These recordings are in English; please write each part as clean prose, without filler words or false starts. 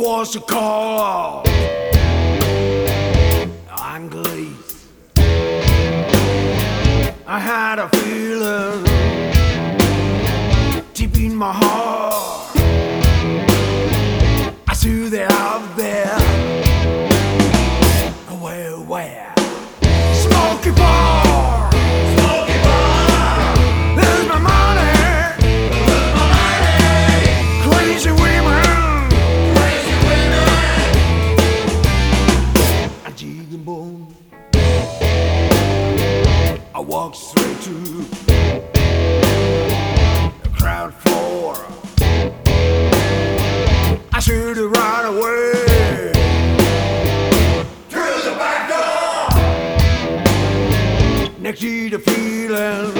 was a call Angeles. I had a feeling deep in my heart. I saw they out there. Where? Smoky bar. Smoky bar. There's my money. There's my money. Crazy women. Crazy women. A jig and bone. I walked straight to the crowd floor. I should have right away. Next to the feeling,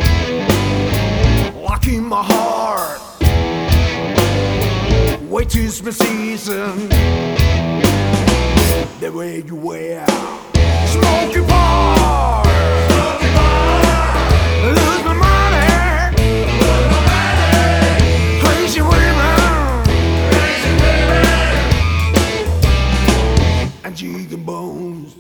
lock in my heart. Wait till it's my season. The way you wear, smoky bar, smoky bar. Lose my money, lose my money. Crazy women, crazy women, and jig and bones.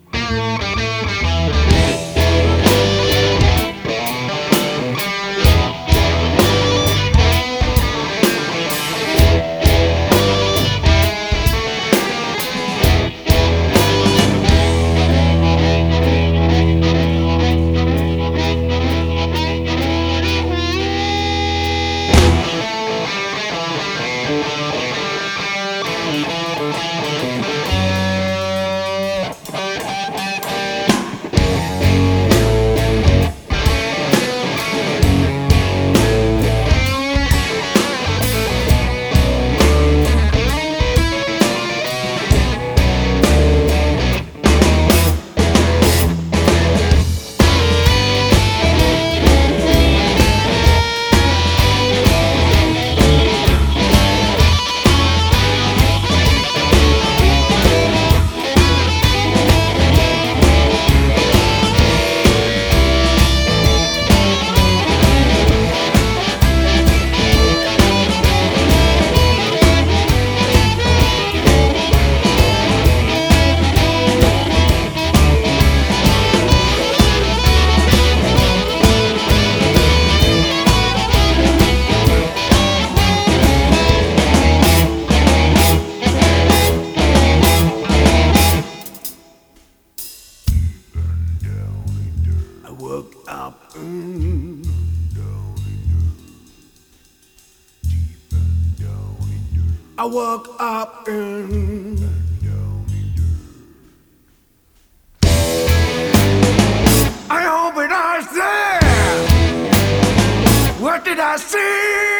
Woke up I woke up I opened eyes there. What did I see?